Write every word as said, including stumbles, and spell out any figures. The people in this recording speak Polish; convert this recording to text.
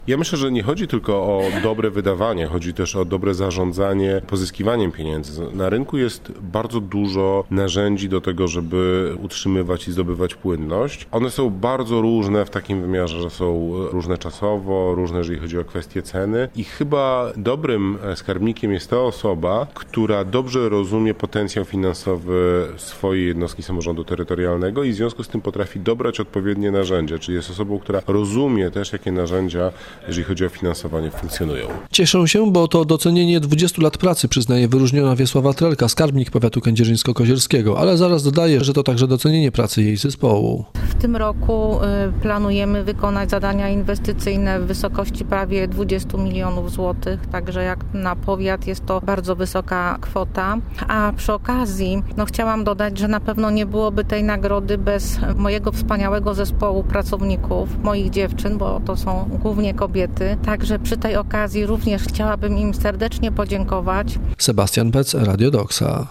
Ja myślę, że nie chodzi tylko o dobre wydawanie, chodzi też o dobre zarządzanie pozyskiwaniem pieniędzy. Na rynku jest bardzo dużo narzędzi do tego, żeby utrzymywać i zdobywać płynność. One są bardzo różne w takim wymiarze, że są różne czasowo, różne jeżeli chodzi o kwestie ceny i chyba dobrym skarbnikiem jest ta osoba, która dobrze rozumie potencjał finansowy swojej jednostki samorządu terytorialnego i w związku z tym potrafi dobrać odpowiednie narzędzia, czyli jest osobą, która rozumie też, jakie narzędzia, jeżeli chodzi o finansowanie, funkcjonują. Cieszę się, bo to docenienie dwudziestu lat pracy przyznaje wyróżniona Wiesława Trelka, skarbnik powiatu kędzierzyńsko-kozierskiego, ale zaraz dodaje, że to także docenienie pracy jej zespołu. W tym roku planujemy wykonać zadania inwestycyjne w wysokości prawie dwudziestu milionów złotych, także jak na powiat jest to bardzo wysoka kwota. A przy okazji no, chciałam dodać, że na pewno nie byłoby tej nagrody bez mojego wspaniałego zespołu pracowników, moich dziewczyn, bo to są głównie kobiety. Także przy tej okazji również chciałabym im serdecznie podziękować. Sebastian Bec, Radio Doxa.